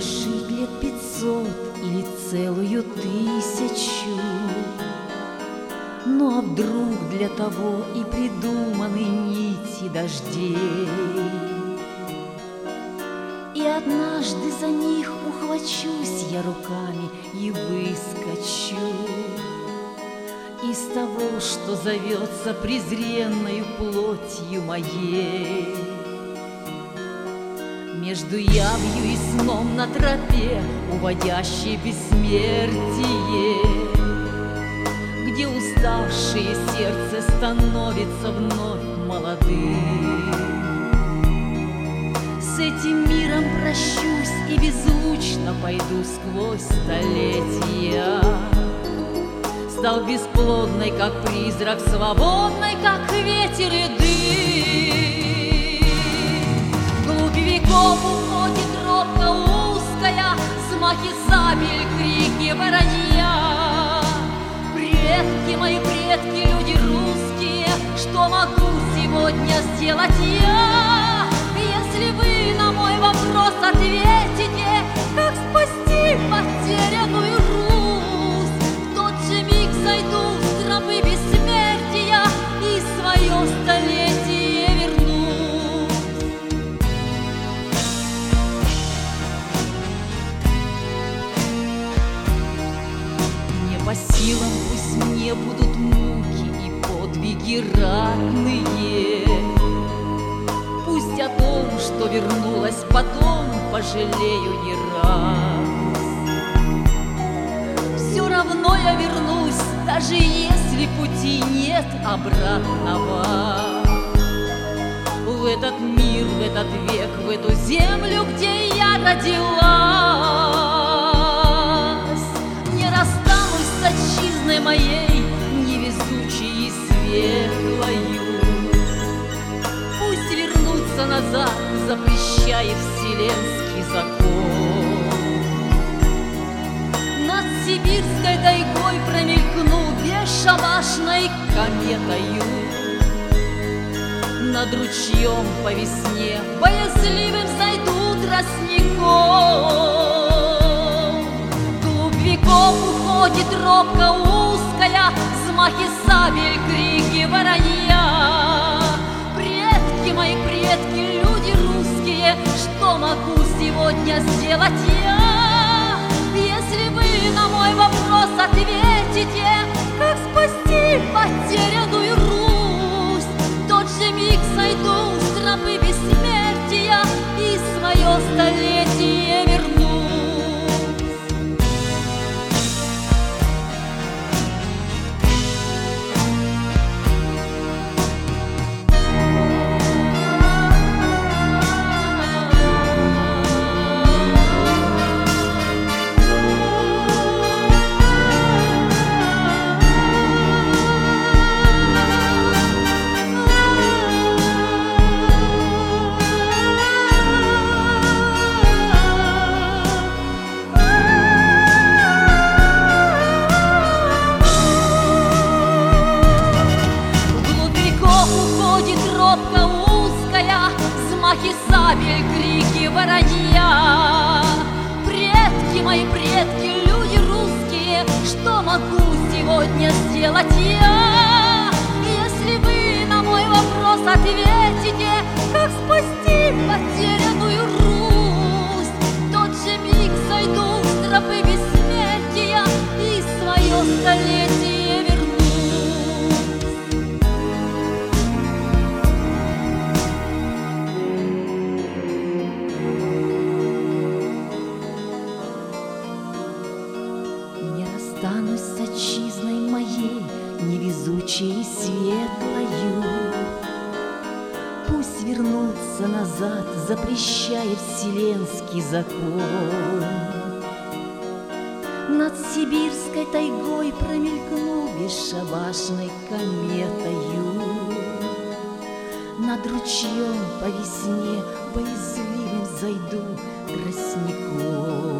жить лет 500 или целую 1000. Ну а вдруг для того и придуманы нити дождей? И однажды за них ухвачусь я руками и выскочу из того, что зовется презренною плотью моей. Между явью и сном на тропе, уводящей в бессмертие, где уставшее сердце становится вновь молодым. С этим миром прощусь и беззвучно пойду сквозь столетия. Стал бесплодной, как призрак, свободной, как ветер и дым. Вглубь веков уходит тропка узкая, взмахи сабель, крики воронья. Предки мои, предки, люди русские, что могу сегодня сделать я? Если вы на мой вопрос ответите, как спасти потерянную Русь, в тот же миг сойду с тропы бессмертия и свое столетие вернусь. Не по силам пусть мне будут муки и подвиги ратные. Пусть о том, что вернулась потом, пожалею не раз. Все равно я вернусь, даже если пути нет обратного. В этот мир, в этот век, в эту землю, где я родилась. Не расстанусь с отчизной моей, невезучей и светлою. Пусть вернуться назад запрещает вселенский закон. Над сибирской тайгой промелькну бесшабашной кометою. Над ручьем по весне боязливым зайду тростником. Вглубь веков уходит тропка узкая, взмахи сабель, крики воронья. Предки мои, предки, люди русские, что могу сегодня сделать я? Если вы на мой вопрос ответите, как спасти потерянную Русь, в тот же миг сойду с тропы бессмертия и свое столетие вернусь. Взмахи сабель, крики воронья. Предки мои, предки, люди русские, что могу сегодня сделать я? Если вы на мой вопрос ответите, как спасти потерянную Русь, в тот же миг сойду с тропы бессмертия и свое столетие вернусь. Останусь с отчизной моей, невезучей и светлою. Пусть вернуться назад запрещает вселенский закон. Над сибирской тайгой промелькну бесшабашной кометою. Над ручьем по весне боязливым зайду тростником.